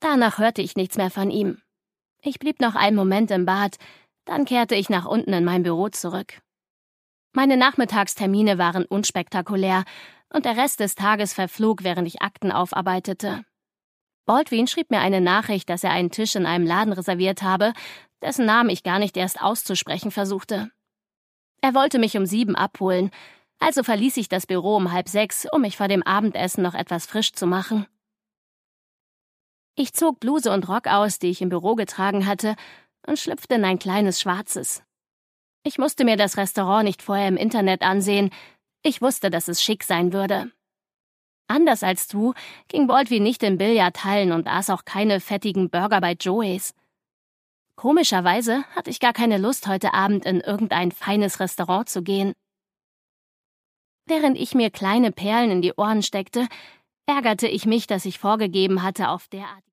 Danach hörte ich nichts mehr von ihm. Ich blieb noch einen Moment im Bad, dann kehrte ich nach unten in mein Büro zurück. Meine Nachmittagstermine waren unspektakulär und der Rest des Tages verflog, während ich Akten aufarbeitete. Baldwin schrieb mir eine Nachricht, dass er einen Tisch in einem Laden reserviert habe, dessen Namen ich gar nicht erst auszusprechen versuchte. Er wollte mich um 7 abholen, also verließ ich das Büro um 5:30, um mich vor dem Abendessen noch etwas frisch zu machen. Ich zog Bluse und Rock aus, die ich im Büro getragen hatte, und schlüpfte in ein kleines Schwarzes. Ich musste mir das Restaurant nicht vorher im Internet ansehen, ich wusste, dass es schick sein würde. Anders als du ging Baldwin nicht in Billardhallen und aß auch keine fettigen Burger bei Joey's. Komischerweise hatte ich gar keine Lust, heute Abend in irgendein feines Restaurant zu gehen. Während ich mir kleine Perlen in die Ohren steckte, ärgerte ich mich, dass ich vorgegeben hatte, auf derartige